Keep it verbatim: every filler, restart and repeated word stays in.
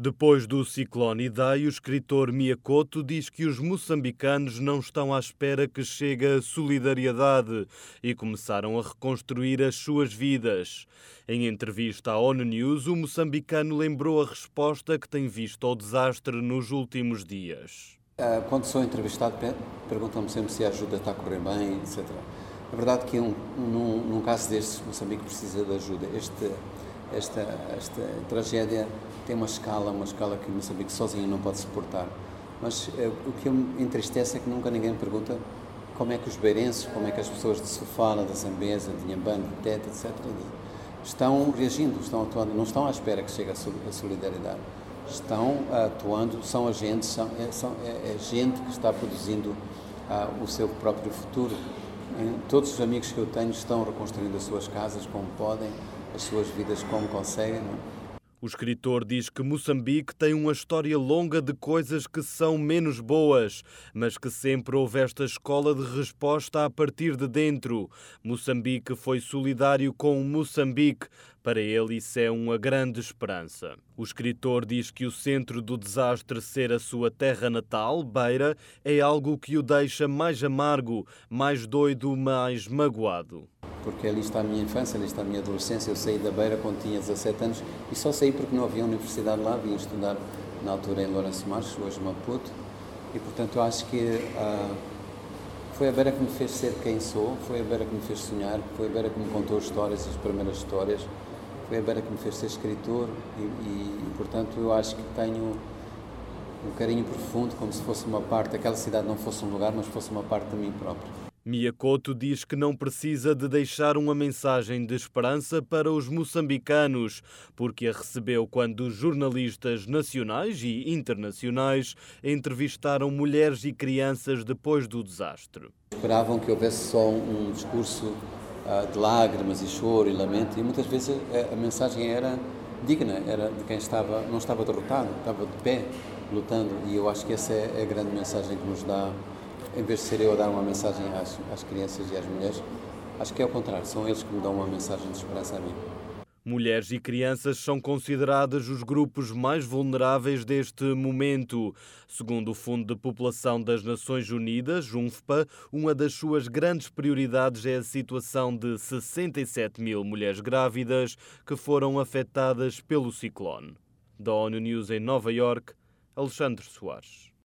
Depois do ciclone Idai, o escritor Mia Couto diz que os moçambicanos não estão à espera que chegue a solidariedade e começaram a reconstruir as suas vidas. Em entrevista à ONU News, o moçambicano lembrou a resposta que tem visto ao desastre nos últimos dias. Quando sou entrevistado, perguntam-me sempre se a ajuda está a correr bem, etcétera. A verdade é que um, num, num caso destes, Moçambique precisa de ajuda. Este, esta, esta tragédia tem uma escala, uma escala que Moçambique sozinho não pode suportar. Mas eh, o que me entristece é que nunca ninguém pergunta como é que os beirenses, como é que as pessoas de Sofala, da Zambesa, de Inhambane, de Tete, etcétera, estão reagindo, estão atuando, não estão à espera que chegue a solidariedade. Estão atuando, são agentes, são, é, são, é, é gente que está produzindo ah, o seu próprio futuro. E todos os amigos que eu tenho estão reconstruindo as suas casas como podem, as suas vidas como conseguem. Não? O escritor diz que Moçambique tem uma história longa de coisas que são menos boas, mas que sempre houve esta escola de resposta a partir de dentro. Moçambique foi solidário com Moçambique. Para ele, isso é uma grande esperança. O escritor diz que o centro do desastre ser a sua terra natal, Beira, é algo que o deixa mais amargo, mais doido, mais magoado. Porque ali está a minha infância, ali está a minha adolescência. Eu saí da Beira quando tinha dezassete anos e só saí porque não havia universidade lá, vim estudar na altura em Lourenço Marques, hoje Maputo, e portanto eu acho que ah, foi a Beira que me fez ser quem sou, foi a Beira que me fez sonhar, foi a Beira que me contou histórias, as primeiras histórias, foi a Beira que me fez ser escritor e, e, e portanto eu acho que tenho um carinho profundo, como se fosse uma parte, aquela cidade não fosse um lugar, mas fosse uma parte de mim próprio. Mia Couto diz que não precisa de deixar uma mensagem de esperança para os moçambicanos, porque a recebeu quando jornalistas nacionais e internacionais entrevistaram mulheres e crianças depois do desastre. Esperavam que houvesse só um discurso uh, de lágrimas e choro e lamento, e muitas vezes a, a mensagem era digna, era de quem estava, não estava derrotado, estava de pé, lutando, e eu acho que essa é a grande mensagem que nos dá. Em vez de ser eu a dar uma mensagem às, às crianças e às mulheres, acho que é o contrário, são eles que me dão uma mensagem de esperança a mim. Mulheres e crianças são consideradas os grupos mais vulneráveis deste momento. Segundo o Fundo de População das Nações Unidas, UNFPA, uma das suas grandes prioridades é a situação de sessenta e sete mil mulheres grávidas que foram afetadas pelo ciclone. Da ONU News em Nova Iorque, Alexandre Soares.